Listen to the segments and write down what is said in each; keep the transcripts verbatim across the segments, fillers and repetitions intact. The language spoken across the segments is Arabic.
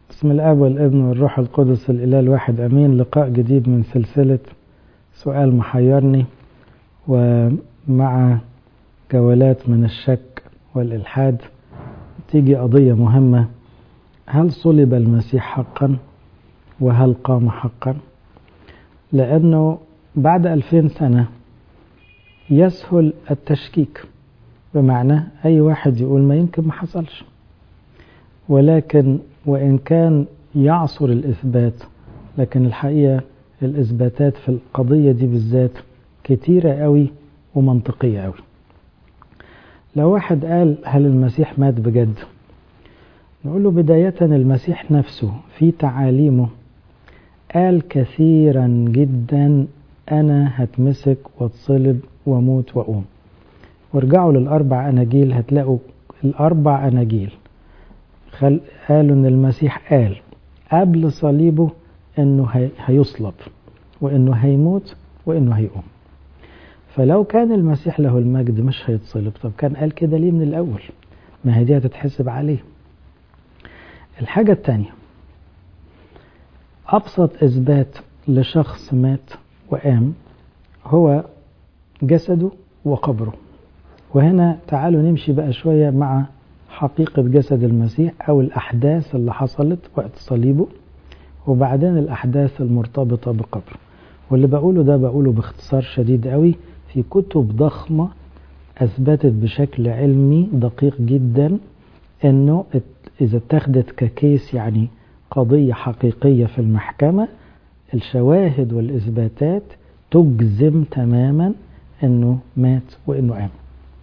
بسم الآب والابن والروح القدس الإله الواحد أمين. لقاء جديد من سلسلة سؤال محيرني، ومع جولات من الشك والإلحاد تيجي قضية مهمة: هل صلب المسيح حقا؟ وهل قام حقا؟ لأنه بعد ألفين سنة يسهل التشكيك، بمعنى أي واحد يقول ما يمكن ما حصلش، ولكن وإن كان يعصر الإثبات، لكن الحقيقة الإثباتات في القضية دي بالذات كتيرة قوي ومنطقية قوي. لو واحد قال هل المسيح مات بجد، نقول له بداية المسيح نفسه في تعاليمه قال كثيرا جدا أنا هتمسك واتصلب وموت وأقوم. وارجعوا للأربع أناجيل هتلاقوا الأربع أناجيل خل... قالوا ان المسيح قال قبل صليبه انه هي... هيصلب وانه هيموت وانه هيقوم. فلو كان المسيح له المجد مش هيتصلب، طب كان قال كده ليه من الاول؟ ما هي دي هتتحسب عليه. الحاجة التانية، ابسط اثبات لشخص مات وقام هو جسده وقبره. وهنا تعالوا نمشي بقى شوية مع حقيقة جسد المسيح أو الأحداث اللي حصلت وقت صليبه، وبعدين الأحداث المرتبطة بقبره. واللي بقوله ده بقوله باختصار شديد قوي في كتب ضخمة أثبتت بشكل علمي دقيق جدا أنه إذا اتخذت ككيس، يعني قضية حقيقية في المحكمة، الشواهد والإثباتات تجزم تماما أنه مات وأنه قام.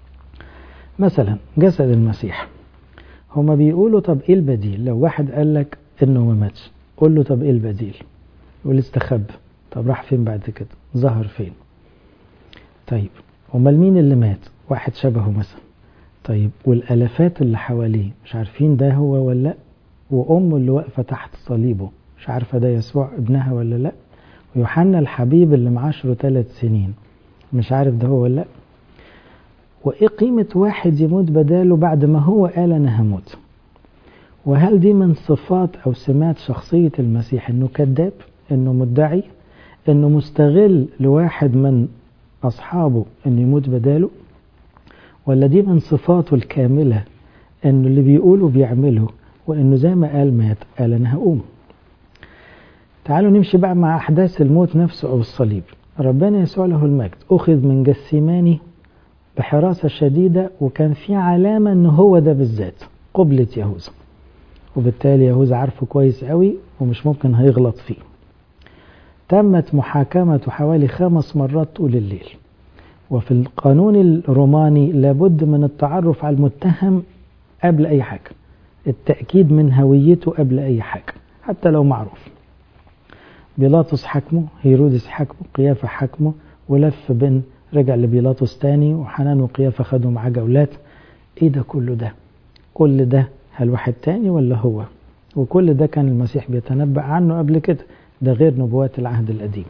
مثلا جسد المسيح، هما بيقولوا طب ايه البديل؟ لو واحد قال لك انه ما ماتش، قول له طب ايه البديل؟ يقول استخب. طب راح فين بعد كده؟ ظهر فين؟ طيب امال مين اللي مات؟ واحد شبهه مثلا. طيب والالافات اللي حواليه مش عارفين ده هو ولا لا؟ وامه اللي واقفه تحت صليبه مش عارفه ده يسوع ابنها ولا لا؟ ويوحنا الحبيب اللي معاشره ثلاث سنين مش عارف ده هو ولا لا؟ وإيه قيمة واحد يموت بداله بعد ما هو قال أنا هموت؟ وهل دي من صفات أو سمات شخصية المسيح؟ إنه كذاب، إنه مدعي، إنه مستغل لواحد من أصحابه إنه يموت بداله؟ ولا دي من صفاته الكاملة إنه اللي بيقوله بيعمله، وإنه زي ما قال مات قال أنا هقوم؟ تعالوا نمشي بقى مع أحداث الموت نفسه أو الصليب. ربنا يسوع له المجد أخذ من جثيماني بحراسة شديدة، وكان في علامة أنه هو ده بالذات قبلة يهوذا، وبالتالي يهوذا عارفه كويس قوي ومش ممكن هيغلط فيه. تمت محاكمته حوالي خمس مرات طول الليل. وفي القانون الروماني لابد من التعرف على المتهم قبل أي حاجة، التأكيد من هويته قبل أي حاجة حتى لو معروف. بيلاطس حكمه، هيرودس حكمه، قيافة حكمه، ولف بين رجع لبيلاطس تاني، وحنان وقيافة خدوا معاه جولات. ايه ده كله ده؟ كل ده هل واحد تاني ولا هو؟ وكل ده كان المسيح بيتنبأ عنه قبل كده، ده غير نبوات العهد القديم.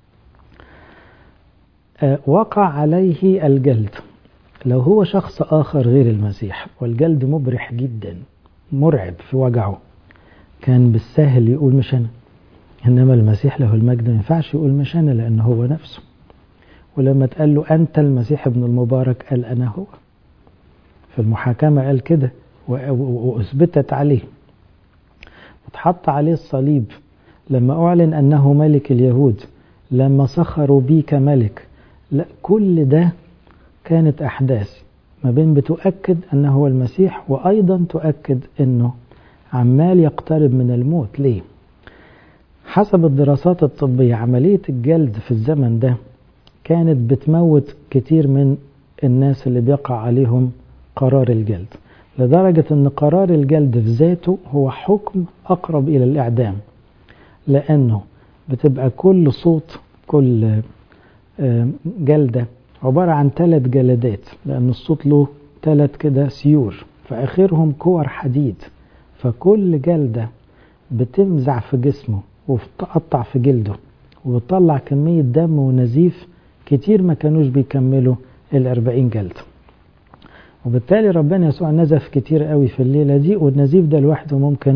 آه وقع عليه الجلد. لو هو شخص آخر غير المسيح، والجلد مبرح جدا مرعب في وجعه، كان بالسهل يقول مش أنا. إنما المسيح له المجد ما ينفعش يقول مش أنا، لأنه هو نفسه. ولما تقال له أنت المسيح ابن المبارك قال أنا هو. في المحاكمة قال كده وأثبتت عليه، وتحط عليه الصليب. لما أعلن أنه ملك اليهود، لما سخروا بيه كملك، لا كل ده كانت أحداث ما بين بتؤكد أنه هو المسيح، وأيضا تؤكد أنه عمال يقترب من الموت. ليه؟ حسب الدراسات الطبية عملية الجلد في الزمن ده كانت بتموت كتير من الناس اللي بيقع عليهم قرار الجلد، لدرجة ان قرار الجلد في ذاته هو حكم اقرب الى الاعدام، لانه بتبقى كل صوت كل جلدة عبارة عن ثلاث جلدات، لان الصوت له ثلاث كده سيور في اخرهم كور حديد، فكل جلدة بتمزع في جسمه وبتقطع في جلده وبتطلع كمية دم ونزيف كتير ما كانوش بيكملوا الأربعين جلد. وبالتالي ربنا يسوع نزف كتير قوي في الليلة دي، والنزيف ده لوحده ممكن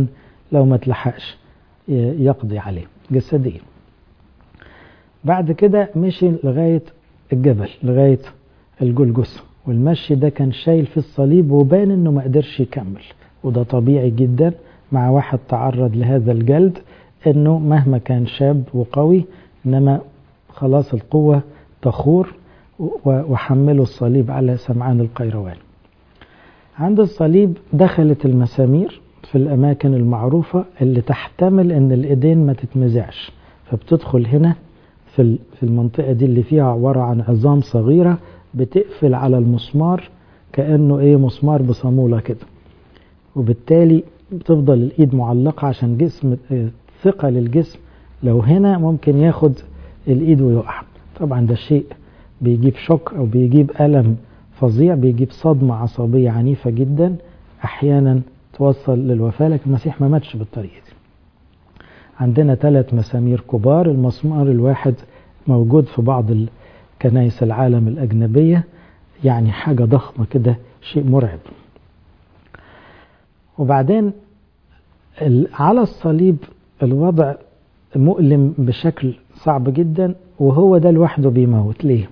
لو ما تلحقش يقضي عليه جسديا. بعد كده مشي لغاية الجبل، لغاية الجلجثة، والمشي ده كان شايل في الصليب وبان انه ما قدرش يكمل، وده طبيعي جدا مع واحد تعرض لهذا الجلد، انه مهما كان شاب وقوي انما خلاص القوة تخور، وحملوا الصليب على سمعان القيروان. عند الصليب دخلت المسامير في الأماكن المعروفة اللي تحتمل ان الإيدين ما تتمزعش، فبتدخل هنا في المنطقة دي اللي فيها عبارة عن عظام صغيرة بتقفل على المسمار كأنه ايه مسمار بصامولة كده، وبالتالي بتفضل الإيد معلقة عشان جسم ثقة للجسم لو هنا ممكن ياخد الإيد ويقع. طبعا ده شيء بيجيب شوك أو بيجيب ألم فظيع، بيجيب صدمة عصبية عنيفة جدا أحيانا توصل للوفاة، لكن المسيح ما ماتش بالطريقة دي. عندنا ثلاث مسامير كبار، المسمار الواحد موجود في بعض كنائس العالم الأجنبية، يعني حاجة ضخمة كده، شيء مرعب. وبعدين على الصليب الوضع مؤلم بشكل صعب جدا، وهو ده لوحده بيموت. ليه؟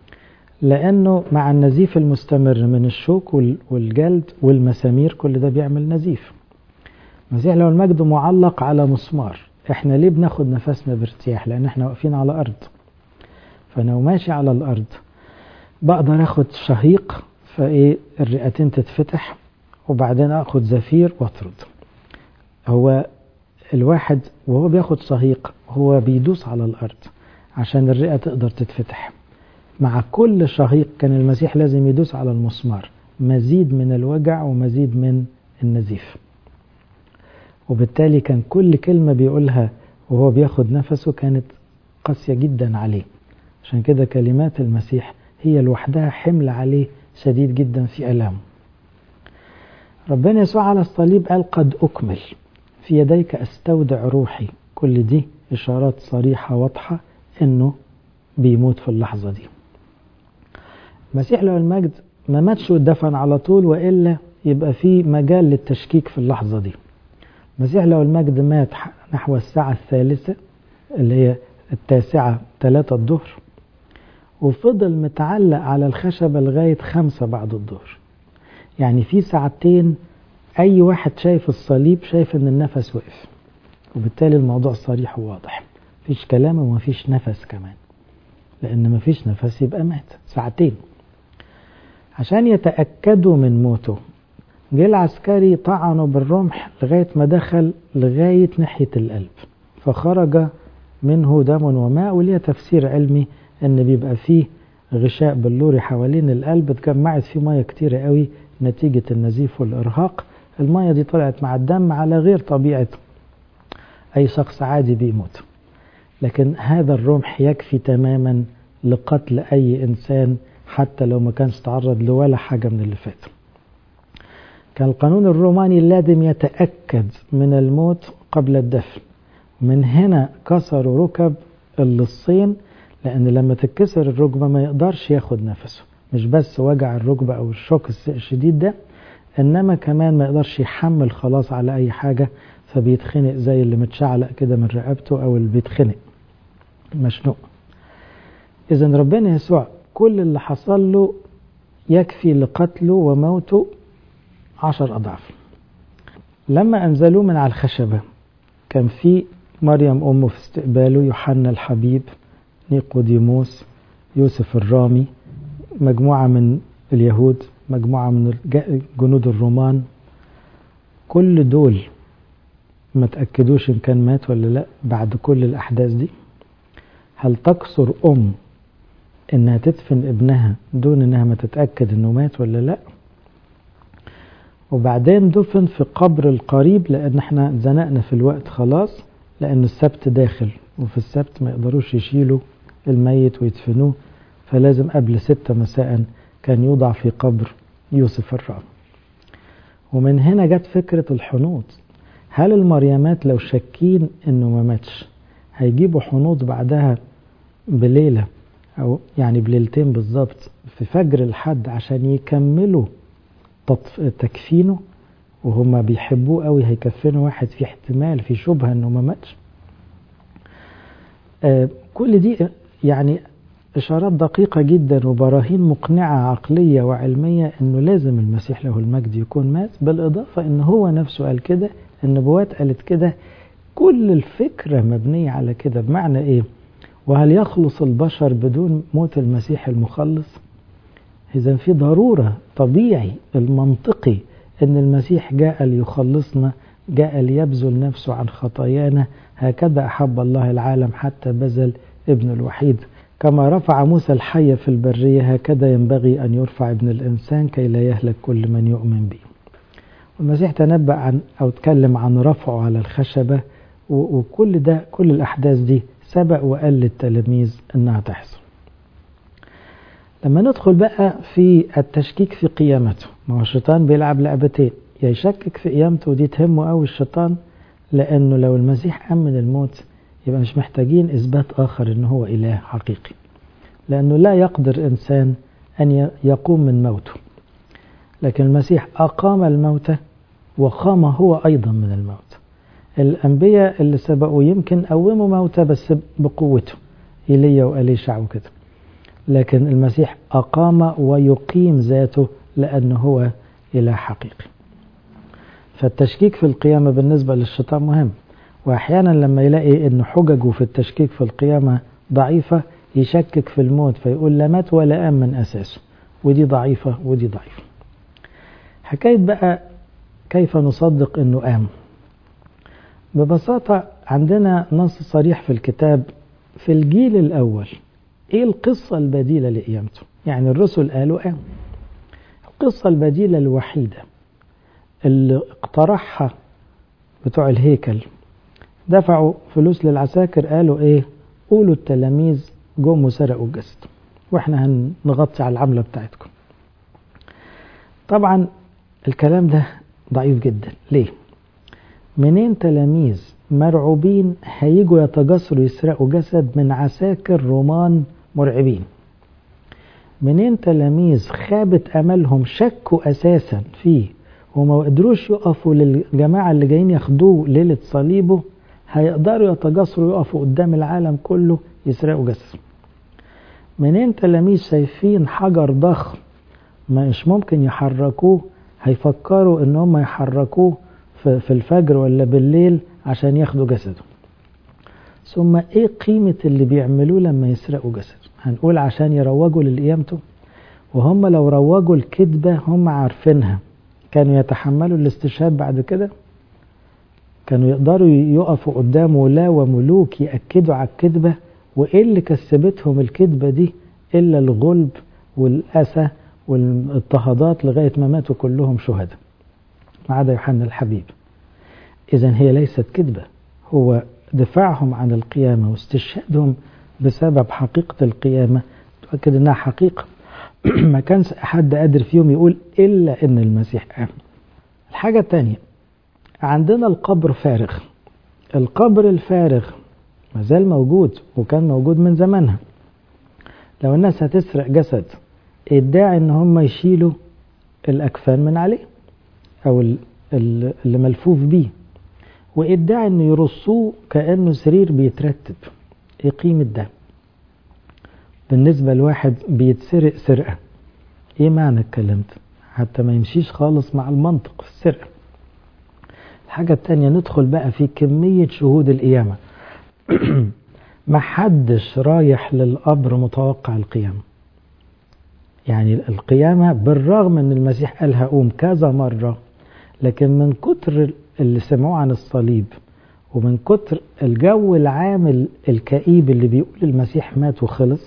لأنه مع النزيف المستمر من الشوك والجلد والمسامير كل ده بيعمل نزيف. المسيح لو المجد معلق على مسمار، احنا ليه بناخد نفسنا بارتياح؟ لأن احنا واقفين على أرض، فأنا وماشي على الأرض بقدر أخد شهيق فإيه الرئتين تتفتح، وبعدين أخد زفير واطرد. هو الواحد وهو بياخد شهيق هو بيدوس على الأرض عشان الرئة تقدر تتفتح. مع كل شهيق كان المسيح لازم يدوس على المسمار، مزيد من الوجع ومزيد من النزيف، وبالتالي كان كل كلمة بيقولها وهو بياخد نفسه كانت قاسية جدا عليه. عشان كده كلمات المسيح هي لوحدها حمل عليه شديد جدا في ألامه. ربنا يسوع على الصليب قال قد أكمل، في يديك أستودع روحي. كل دي إشارات صريحة واضحة إنه بيموت في اللحظة دي. المسيح له المجد ما ماتش ودفن على طول، وإلا يبقى في مجال للتشكيك في اللحظة دي. المسيح له المجد مات نحو الساعة الثالثة اللي هي التاسعة ثلاثة الظهر، وفضل متعلق على الخشبة لغاية خمسة بعد الظهر. يعني في ساعتين أي واحد شايف الصليب شايف إن النفس وقف، وبالتالي الموضوع صريح وواضح، مفيش كلام ومفيش نفس كمان، لأن مفيش نفس يبقى مات. ساعتين عشان يتأكدوا من موته جه العسكري طعنه بالرمح لغاية ما دخل لغاية ناحية القلب، فخرج منه دم وماء. وليه تفسير علمي ان بيبقى فيه غشاء بلوري حوالين القلب اتجمعت فيه مية كتيرة قوي نتيجة النزيف والإرهاق. المية دي طلعت مع الدم على غير طبيعة أي شخص عادي بيموت، لكن هذا الرمح يكفي تماما لقتل أي إنسان حتى لو ما كانش تعرض لولا حاجة من اللي فات. كان القانون الروماني لازم يتأكد من الموت قبل الدفن، من هنا كسروا ركب اللصين، لأن لما تتكسر الركبة ما يقدرش ياخد نفسه، مش بس وجع الركبة أو الشوك الشديد ده، إنما كمان ما يقدرش يحمل خلاص على أي حاجة، فبيتخنق زي اللي متشعلق كده من رقبته أو اللي بيتخنق مشنوق. إذن ربنا يسوع كل اللي حصل له يكفي لقتله وموته عشر أضعاف. لما أنزلوه من على الخشبة كان في مريم أمه في استقباله، يوحنا الحبيب، نيقوديموس، يوسف الرامي، مجموعة من اليهود، مجموعة من جنود الرومان. كل دول ما تأكدوش إن كان مات ولا لا بعد كل الأحداث دي. هل تقصر أم إنها تدفن ابنها دون إنها ما تتأكد إنه مات ولا لا؟ وبعدين دفن في قبر القريب، لأن احنا زنقنا في الوقت خلاص، لأن السبت داخل، وفي السبت ما يقدروش يشيلوا الميت ويدفنوه، فلازم قبل ستة مساء كان يوضع في قبر يوسف الرامي. ومن هنا جت فكرة الحنوط. هل المريمات لو شاكين انه ما ماتش هيجيبوا حنوط بعدها بليلة او يعني بليلتين بالظبط في فجر الحد عشان يكملوا تكفينه وهما بيحبوه قوي هيكفنوا واحد في احتمال في شبهة انه ما ماتش. آه كل دي يعني اشارات دقيقة جدا وبراهين مقنعة عقلية وعلمية انه لازم المسيح له المجد يكون مات، بالاضافة ان هو نفسه قال كده، النبوات قالت كده، كل الفكرة مبنية على كده. بمعنى ايه؟ وهل يخلص البشر بدون موت المسيح المخلص؟ إذن في ضرورة طبيعي المنطقي أن المسيح جاء ليخلصنا، جاء ليبذل نفسه عن خطايانا. هكذا أحب الله العالم حتى بذل ابن الوحيد. كما رفع موسى الحية في البرية هكذا ينبغي أن يرفع ابن الإنسان كي لا يهلك كل من يؤمن به. والمسيح تنبأ عن أو تكلم عن رفعه على الخشبة، وكل ده كل الأحداث دي سبق وقال للتلاميذ أنها تحصل. لما ندخل بقى في التشكيك في قيامته، ما هو الشيطان بيلعب لعبتين، يا يشكك في قيامته ودي تهمه قوي الشيطان، لأنه لو المسيح قام من الموت يبقى مش محتاجين إثبات آخر أنه هو إله حقيقي، لأنه لا يقدر إنسان أن يقوم من موته. لكن المسيح أقام الموتى وقام هو أيضا من الموت. الأنبياء اللي سبقوا يمكن قوموا موتى بس بقوته، إيليا وأليشع وكده، لكن المسيح أقام ويقيم ذاته لأنه هو إله حقيقي. فالتشكيك في القيامة بالنسبة للشيطان مهم، وأحيانا لما يلاقي أن حججه في التشكيك في القيامة ضعيفة يشكك في الموت فيقول لا مات ولا قام من أساسه، ودي ضعيفة ودي ضعيفة. حكاية بقى كيف نصدق أنه قام؟ ببساطة عندنا نص صريح في الكتاب في الجيل الأول ايه القصة البديلة لقيامته؟ يعني الرسل قالوا قام. القصة البديلة الوحيدة اللي اقترحها بتوع الهيكل، دفعوا فلوس للعساكر، قالوا ايه؟ قولوا التلاميذ جم وسرقوا الجسد واحنا هنغطي على العملة بتاعتكم. طبعا الكلام ده ضعيف جدا. ليه؟ منين تلاميذ مرعوبين هيجوا يتجسروا يسرقوا جسد من عساكر رومان مرعبين؟ منين تلاميذ خابت أملهم شكوا أساسا فيه وما قدروش يقفوا للجماعة اللي جايين ياخدوه ليلة صليبه هيقدروا يتجسروا يقفوا قدام العالم كله يسرقوا جسد؟ منين تلاميذ شايفين حجر ضخم مش ممكن يحركوه هيفكروا ان هم يحركوه في الفجر ولا بالليل عشان ياخدوا جسده؟ ثم ايه قيمة اللي بيعملوه لما يسرقوا جسد؟ هنقول عشان يروجوا للقيامته، وهم لو روجوا الكذبة هم عارفينها كانوا يتحملوا الاستشهاد بعد كده؟ كانوا يقدروا يقفوا قدام ولا وملوك يأكدوا على الكذبة؟ وايه اللي كسبتهم الكذبة دي الا الغلب والأسى والاضطهادات لغاية ما ماتوا كلهم شهداء ما عدا يوحنا الحبيب. إذن هي ليست كذبة، هو دفاعهم عن القيامة واستشهادهم بسبب حقيقة القيامة تؤكد أنها حقيقة. ما كانش أحد قادر فيهم يقول إلا أن المسيح قام. الحاجة الثانية، عندنا القبر فارغ. القبر الفارغ ما زال موجود وكان موجود من زمانها. لو الناس هتسرق جسد ادعي ان هم يشيلوا الأكفان من عليه أو اللي ملفوف بيه، وادعي انه يرصوه كأنه سرير بيترتب. ايه قيمة ده بالنسبة لواحد بيتسرق سرقة؟ ايه معنى الكلام ده؟ حتى ما يمشيش خالص مع المنطق في السرقة. الحاجة التانية، ندخل بقى في كمية شهود القيامة. ما حدش رايح للقبر متوقع القيامة. يعني القيامة بالرغم ان المسيح قال هقوم كذا مرة، لكن من كتر اللي سمعوه عن الصليب ومن كتر الجو العام الكئيب اللي بيقول المسيح مات وخلص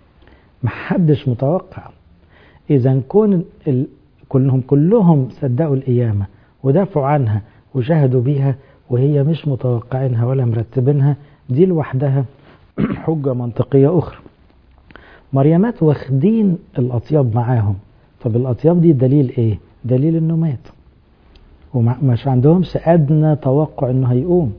محدش متوقع. إذا كون ال... كلهم كلهم صدقوا القيامة ودافعوا عنها وشاهدوا بيها وهي مش متوقعينها ولا مرتبينها، دي لوحدها حجة منطقية أخرى. مريمات واخدين الأطياب معاهم، طب الأطياب دي دليل إيه؟ دليل إنه مات ومش عندهمش أدنى توقع إنه هيقوم.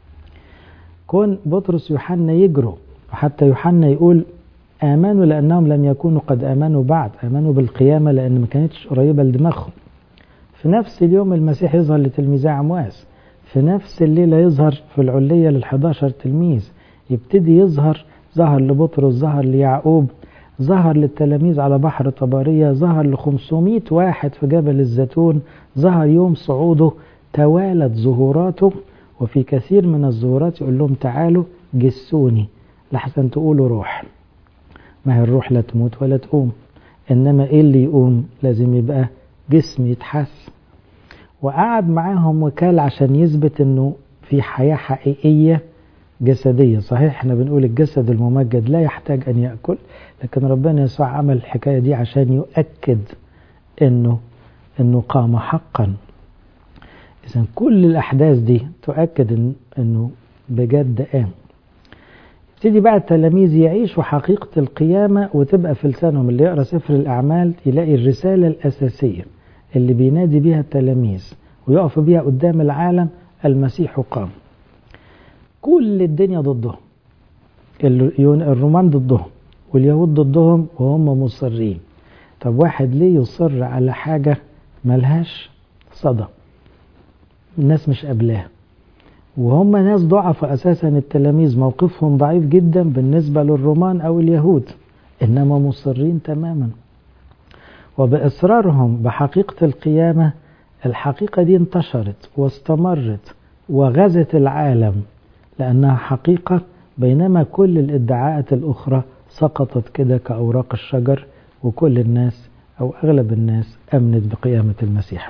كون بطرس يوحنا يجروا، وحتى يوحنا يقول آمنوا لأنهم لم يكونوا قد آمنوا بعد، آمنوا بالقيامة لأن ما كانتش قريبة لدماغهم. في نفس اليوم المسيح يظهر لتلميذي عمواس، في نفس الليلة يظهر في العلية للحداشر تلميذ، يبتدي يظهر، ظهر لبطرس، ظهر ليعقوب، ظهر للتلاميذ على بحر طبرية، ظهر لخمسمائة واحد في جبل الزيتون، ظهر يوم صعوده، توالت ظهوراته. وفي كثير من الظهورات يقول لهم تعالوا جسوني لحسن تقولوا روح. ما هي الروح لا تموت ولا تقوم، إنما إيه اللي يقوم؟ لازم يبقى جسم يتحس. وقعد معاهم وكال عشان يثبت إنه في حياة حقيقية جسدية. صحيح احنا بنقول الجسد الممجد لا يحتاج أن يأكل، لكن ربنا يسوع عمل الحكاية دي عشان يؤكد إنه إنه قام حقا. إذن كل الأحداث دي تؤكد إن إنه بجد قام. يبتدي بقى التلاميذ يعيشوا حقيقة القيامة، وتبقى في لسانهم. اللي يقرأ سفر الأعمال يلاقي الرسالة الأساسية اللي بينادي بيها التلاميذ ويقف بيها قدام العالم: المسيح قام. كل الدنيا ضدهم، الرومان ضدهم واليهود ضدهم وهم مصرين. طب واحد ليه يصر على حاجة ملهاش صدى؟ الناس مش قبلها، وهم ناس ضعف أساسا. التلاميذ موقفهم ضعيف جدا بالنسبة للرومان أو اليهود، إنما مصرين تماما. وبإصرارهم بحقيقة القيامة، الحقيقة دي انتشرت واستمرت وغزت العالم لأنها حقيقة، بينما كل الادعاءات الأخرى سقطت كده كأوراق الشجر، وكل الناس أو أغلب الناس أمنت بقيامة المسيح.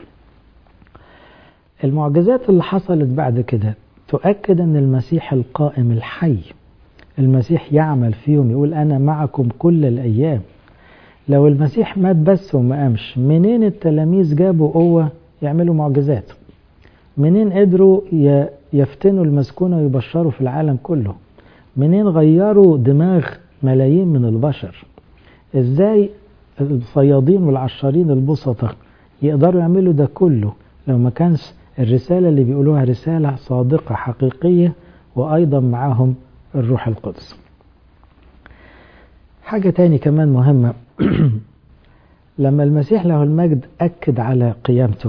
المعجزات اللي حصلت بعد كده تؤكد أن المسيح القائم الحي، المسيح يعمل فيهم، يقول أنا معكم كل الأيام. لو المسيح مات بس وما قامش، منين التلاميذ جابوا قوة يعملوا معجزات؟ منين قدروا يفتنوا المسكونة ويبشروا في العالم كله؟ منين غيروا دماغ ملايين من البشر؟ ازاي الصيادين والعشارين البسطة يقدروا يعملوا ده كله لو ما كانش الرسالة اللي بيقولوها رسالة صادقة حقيقية، وأيضا معهم الروح القدس؟ حاجة تاني كمان مهمة لما المسيح له المجد أكد على قيامته،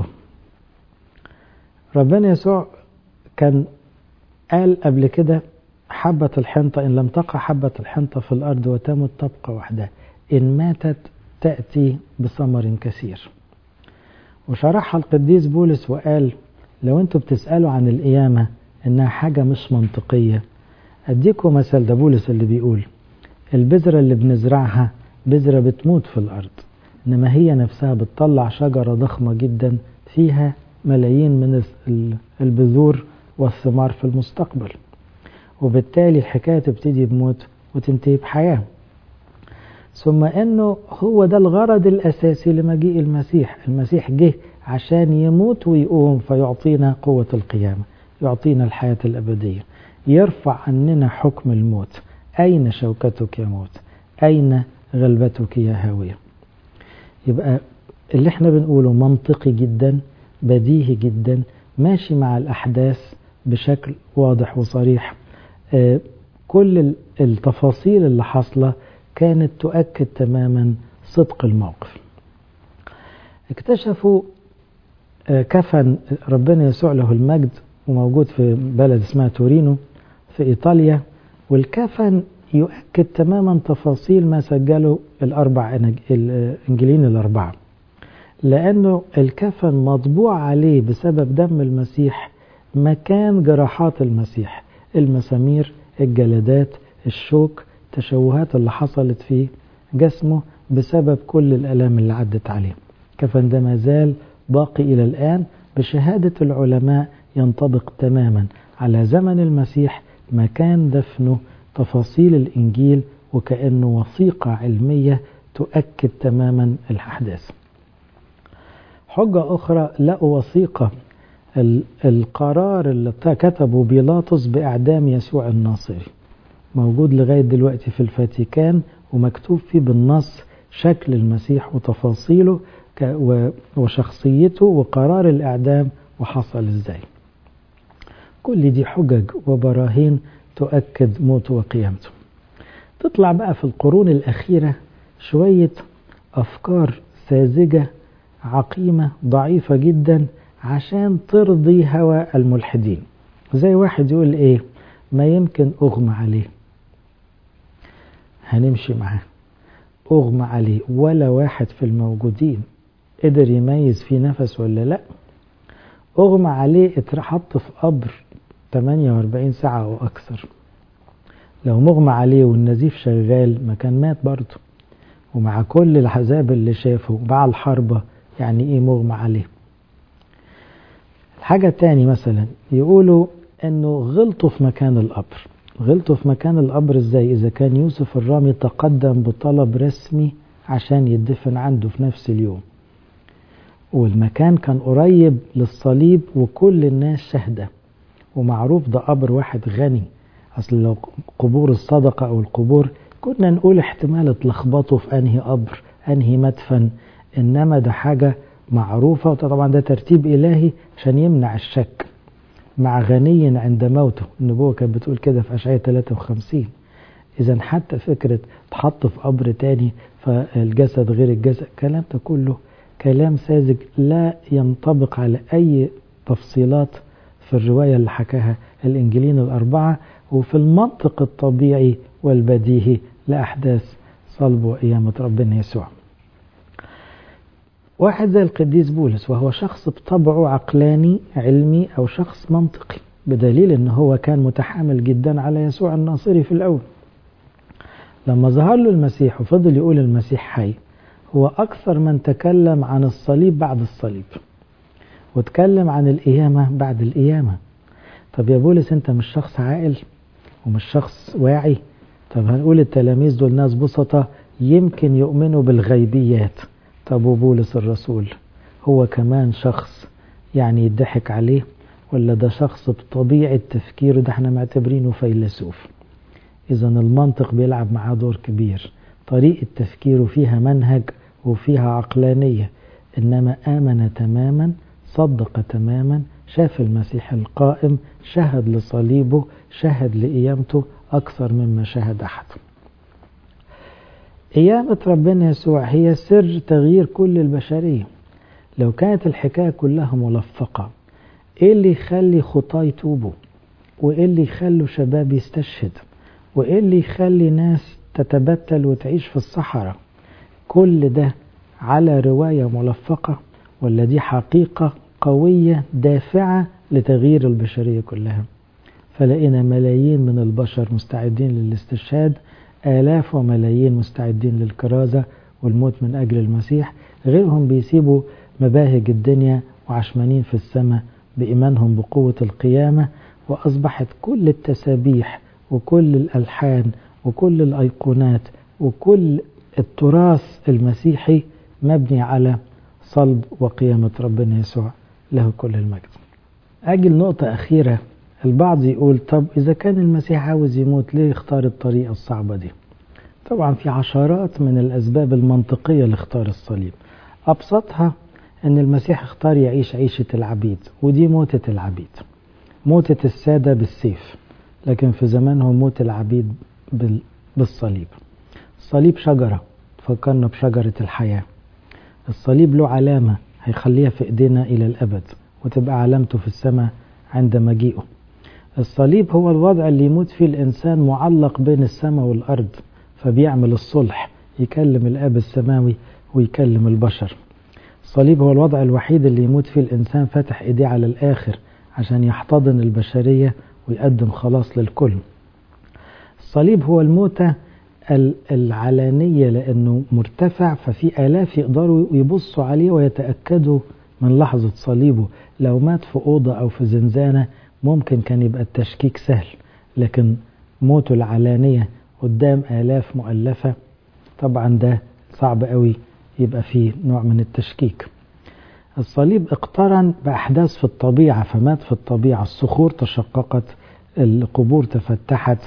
ربنا يسوع كان قال قبل كده: حبة الحنطة إن لم تقع حبة الحنطة في الأرض وتمت تبقى وحدها، إن ماتت تأتي بثمر كثير. وشرحها القديس بولس وقال: لو أنتوا بتسألوا عن القيامة إنها حاجة مش منطقية، أديكم مثل. ده بولس اللي بيقول: البذرة اللي بنزرعها بذرة بتموت في الأرض، إنما هي نفسها بتطلع شجرة ضخمة جدا فيها ملايين من البذور والثمار في المستقبل، وبالتالي الحكاية تبتدي بموت وتنتهي بحياة. ثم أنه هو ده الغرض الأساسي لمجيء المسيح. المسيح جه عشان يموت ويقوم فيعطينا قوة القيامة، يعطينا الحياة الأبدية، يرفع عننا حكم الموت. أين شوكتك يا موت؟ أين غلبتك يا هاوية؟ يبقى اللي احنا بنقوله منطقي جدا، بديهي جدا، ماشي مع الأحداث بشكل واضح وصريح. آه كل التفاصيل اللي حصلة كانت تؤكد تماما صدق الموقف. اكتشفوا آه كفن ربنا يسوع له المجد، وموجود في بلد اسمها تورينو في إيطاليا، والكفن يؤكد تماما تفاصيل ما سجله الأربع الإنجيلين الأربعة، لأنه الكفن مطبوع عليه بسبب دم المسيح مكان جراحات المسيح، المسامير، الجلدات، الشوك، التشوهات اللي حصلت في جسمه بسبب كل الألام اللي عدت عليه. الكفن ده مازال باقي إلى الآن، بشهادة العلماء ينطبق تماما على زمن المسيح، مكان دفنه، تفاصيل الإنجيل، وكأنه وثيقة علمية تؤكد تماما الأحداث. حجة أخرى، لقوا وثيقة القرار اللي كتبه بيلاطس بإعدام يسوع الناصري، موجود لغاية دلوقتي في الفاتيكان، ومكتوب فيه بالنص شكل المسيح وتفاصيله وشخصيته وقرار الإعدام وحصل إزاي. كل دي حجج وبراهين تؤكد موته وقيامته. تطلع بقى في القرون الأخيرة شوية أفكار ساذجة عقيمة ضعيفة جدا عشان ترضي هوى الملحدين. زي واحد يقول ايه، ما يمكن اغمى عليه، هنمشي معاه. اغمى عليه ولا واحد في الموجودين قدر يميز فيه نفس ولا لا. اغمى عليه اتحط في قبر ثمانية وأربعين ساعة او اكثر. لو مغمى عليه والنزيف شغال ما كان مات برضه، ومع كل العذاب اللي شافه مع الحربة يعني ايه مغمى عليه. الحاجة التاني مثلا يقولوا انه غلطوا في مكان القبر. غلطوا في مكان القبر ازاي؟ اذا كان يوسف الرامي تقدم بطلب رسمي عشان يدفن عنده في نفس اليوم، والمكان كان قريب للصليب وكل الناس شهدة، ومعروف ده قبر واحد غني. اصل لو قبور الصدقة او القبور كنا نقول احتمال اتلخبطوا في انهي قبر انهي مدفن، انما ده حاجة معروفة، وطبعا ده ترتيب الهي عشان يمنع الشك. مع غني عند موته، النبوة كانت بتقول كده في أشعياء ثلاثة وخمسين. اذا حتى فكرة تحط في قبر تاني فالجسد غير الجسد، الكلام ده كله كلام ساذج لا ينطبق على اي تفصيلات في الرواية اللي حكاها الانجيلين الاربعة، وفي المنطق الطبيعي والبديهي لأحداث صلب وقيامة ربنا يسوع. واحد زي القديس بولس وهو شخص بطبعه عقلاني علمي أو شخص منطقي، بدليل أنه هو كان متحامل جدا على يسوع الناصري في الأول. لما ظهر له المسيح وفضل يقول المسيح حي، هو أكثر من تكلم عن الصليب بعد الصليب، وتكلم عن القيامة بعد القيامة. طب يا بولس أنت مش شخص عاقل ومش شخص واعي؟ طب هنقول التلاميذ دول ناس بسطة يمكن يؤمنوا بالغيبيات. طب وبولس الرسول هو كمان شخص يعني يضحك عليه، ولا ده شخص بطبيعة تفكيره ده احنا معتبرينه فيلسوف؟ إذا المنطق بيلعب معاه دور كبير، طريقة تفكيره فيها منهج وفيها عقلانية، إنما آمن تماما، صدق تماما، شاف المسيح القائم، شهد لصليبه، شهد لقيامته أكثر مما شهد أحد. قيامة ربنا يسوع هي سر تغيير كل البشرية. لو كانت الحكاية كلها ملفقة، إيه اللي يخلي خطاة يتوبوا؟ وإيه اللي يخلوا شباب يستشهد؟ وإيه اللي يخلي ناس تتبتل وتعيش في الصحراء؟ كل ده على رواية ملفقة، ولا دي حقيقة قوية دافعة لتغيير البشرية كلها؟ فلقينا ملايين من البشر مستعدين للاستشهاد، آلاف وملايين مستعدين للكرازة والموت من أجل المسيح، غيرهم بيسيبوا مباهج الدنيا وعشمانين في السماء بإيمانهم بقوة القيامة. وأصبحت كل التسابيح وكل الألحان وكل الأيقونات وكل التراث المسيحي مبني على صلب وقيامة ربنا يسوع له كل المجد. أجل نقطة أخيرة، البعض يقول طب إذا كان المسيح عاوز يموت ليه يختار الطريقة الصعبة دي؟ طبعا في عشرات من الأسباب المنطقية لاختار الصليب. أبسطها أن المسيح اختار يعيش عيشة العبيد، ودي موتة العبيد، موتة السادة بالسيف، لكن في زمانهم موت العبيد بالصليب. الصليب شجرة تفكرنا بشجرة الحياة. الصليب له علامة هيخليها في إيدينا إلى الأبد، وتبقى علامته في السماء عند مجيئه. الصليب هو الوضع اللي يموت فيه الإنسان معلق بين السماء والأرض، فبيعمل الصلح، يكلم الآب السماوي ويكلم البشر. الصليب هو الوضع الوحيد اللي يموت فيه الإنسان فتح إيديه على الآخر عشان يحتضن البشرية ويقدم خلاص للكل. الصليب هو الموتة العلانية لأنه مرتفع، ففي آلاف يقدروا يبصوا عليه ويتأكدوا من لحظة صليبه. لو مات في أوضة أو في زنزانة ممكن كان يبقى التشكيك سهل، لكن موته العلانية قدام آلاف مؤلفة طبعا ده صعب قوي يبقى فيه نوع من التشكيك. الصليب اقترن بأحداث في الطبيعة، فمات في الطبيعة، الصخور تشققت، القبور تفتحت،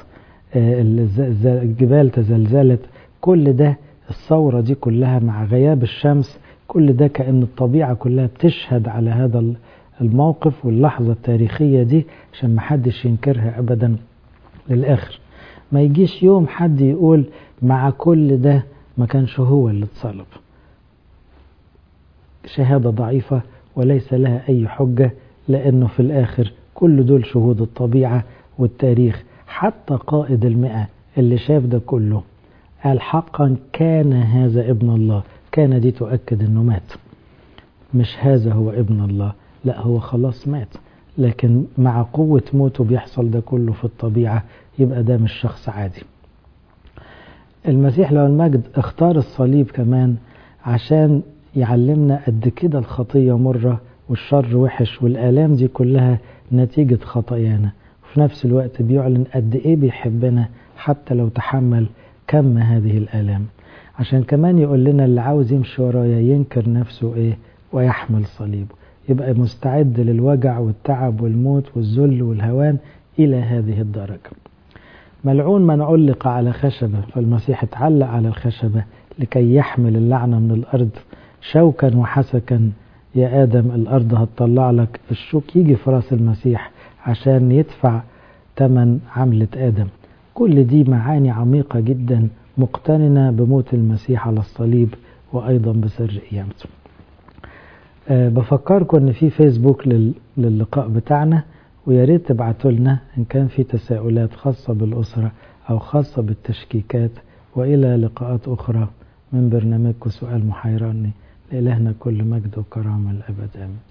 الجبال تزلزلت، كل ده الثورة دي كلها مع غياب الشمس، كل ده كأن الطبيعة كلها بتشهد على هذا الموقف واللحظة التاريخية دي عشان محدش ينكرها أبدا للآخر. ما يجيش يوم حد يقول مع كل ده ما كانش هو اللي اتصلب. شهادة ضعيفة وليس لها أي حجة، لأنه في الآخر كل دول شهود الطبيعة والتاريخ. حتى قائد المئة اللي شاف ده كله قال حقا كان هذا ابن الله. كان دي تؤكد أنه مات، مش هذا هو ابن الله، لا هو خلاص مات، لكن مع قوة موته بيحصل ده كله في الطبيعة، يبقى ده مش شخص عادي. المسيح له المجد اختار الصليب كمان عشان يعلمنا قد كده الخطية مرة والشر وحش، والآلام دي كلها نتيجة خطايانا، وفي نفس الوقت بيعلن قد ايه بيحبنا حتى لو تحمل كم هذه الآلام، عشان كمان يقول لنا اللي عاوز يمشي ورايا ينكر نفسه ايه ويحمل صليبه، يبقى مستعد للوجع والتعب والموت والذل والهوان إلى هذه الدرجة. ملعون من علق على خشبة، فالمسيح اتعلق على الخشبة لكي يحمل اللعنة من الأرض. شوكا وحسكا يا آدم الأرض هتطلع لك، الشوك يجي في راس المسيح عشان يدفع ثمن عملة آدم. كل دي معاني عميقة جدا مقترنة بموت المسيح على الصليب وأيضا بسر قيامته. أه بفكركم ان في فيسبوك للقاء بتاعنا، ويا ريت تبعتوا لنا ان كان في تساؤلات خاصة بالأسرة او خاصة بالتشكيكات. والى لقاءات اخرى من برنامجكم سؤال محيرني. لإلهنا كل مجد وكرامة الأبد آمين.